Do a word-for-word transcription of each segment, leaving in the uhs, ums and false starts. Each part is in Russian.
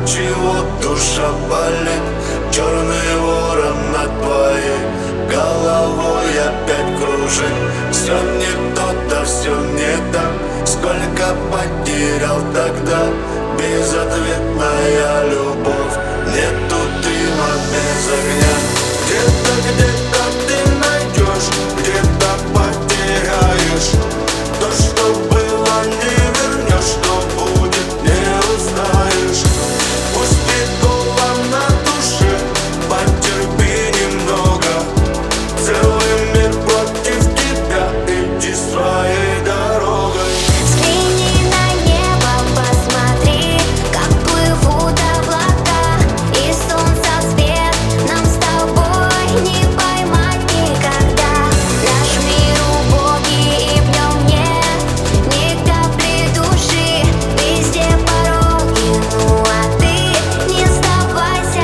чего душа болит. Черный ворон над твоей головой опять кружит. Все не то, да все не так. Сколько потерял тогда. Безответная любовь. Нету дыма без огня. Где-то, где-то ты найдешь, где-то потеряешь. То, что было, не вернешь, что будет, не узнаешь. Пусть бедола на душе, потерпи немного. Целый мир против тебя, иди своей дорогой. Взгляни на небо, посмотри, как плывут облака, и солнца свет нам с тобой не поймать никогда. Наш мир убогий, и в нем нет ни капли души. Везде пороги, ну а ты не сдавайся.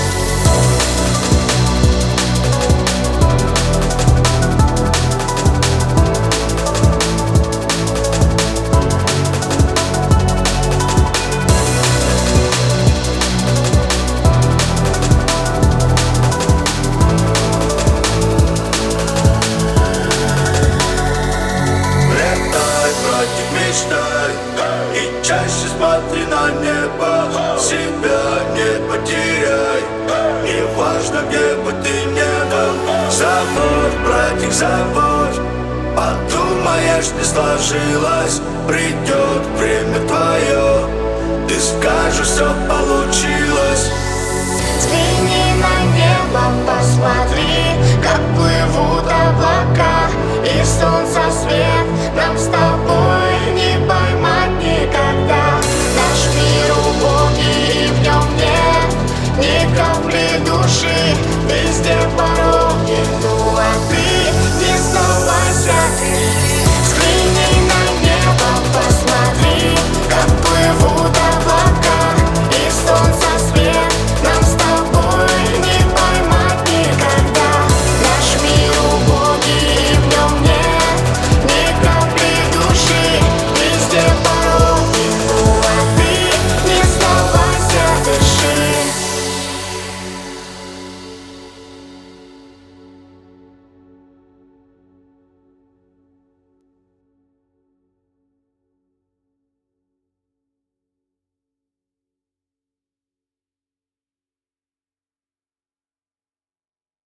Летай против мечтай и чаще смотри на небо. Себя не потеряй, не важно, где бы ты не был. Забудь, братик, забудь. Подумаешь, не сложилось, придет время твое, ты скажешь, все получилось. Взгляни на небо, посмотри,